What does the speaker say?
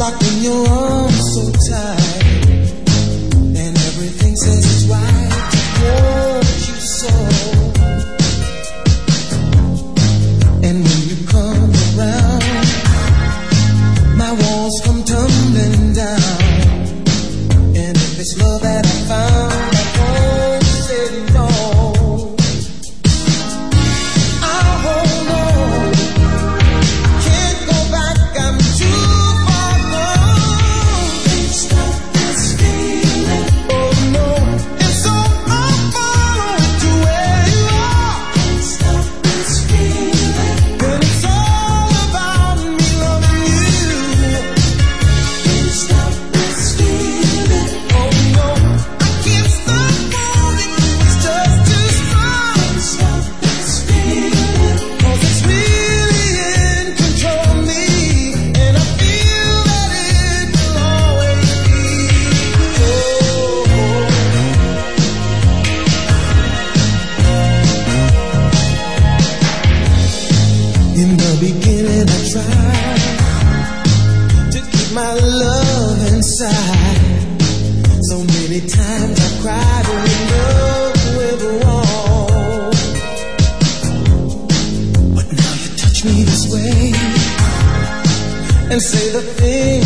locked in your arms so tight, and everything says it's right to hold you so. And when you come around, my walls come tumbling down. And if it's love that I found, I won't say no. I'll hold on, can't go back, I'm too far gone. Can't stop this feeling. Oh no, it's so far to where you are. Can't stop this feeling. When it's all about me loving you. Can't stop this feeling. Oh no, I can't stop holding you, it's just too strong. Can't stop this feeling. 'Cause it's really in control of me, and I feel that it will always be. In the beginning I tried to keep my love inside. So many times I cried when love went wrong. But now you touch me this way and say the things